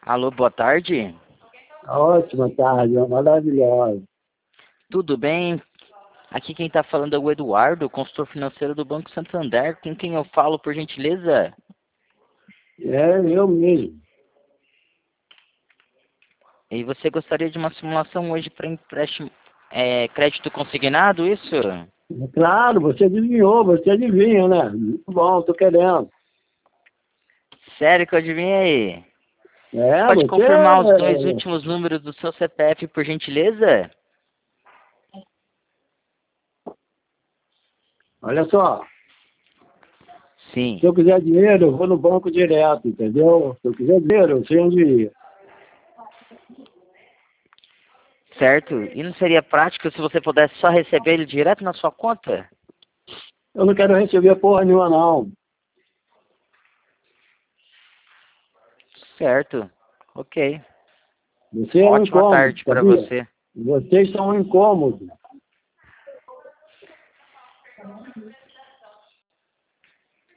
Alô, boa tarde. Ótima tarde, maravilhosa. Tudo bem? Aqui quem está falando é o Eduardo, consultor financeiro do Banco Santander. Com quem eu falo, por gentileza? É eu mesmo. E você gostaria de uma simulação hoje para empréstimo, crédito consignado, isso? Claro, você adivinhou, você adivinha, né? Muito bom, tô querendo. Sério que eu adivinhei? Você É, pode você. confirmar os dois últimos números do seu CPF, por gentileza? Olha só, Sim. se eu quiser dinheiro, eu vou no banco direto, entendeu? Se eu quiser dinheiro, eu sei onde ir. Certo? E não seria prático se você pudesse só receber ele direto na sua conta? Eu não quero receber porra nenhuma, não. Certo. Ok. Você é um Ótima incômodo, tarde para sabia? você. Vocês são um incômodo.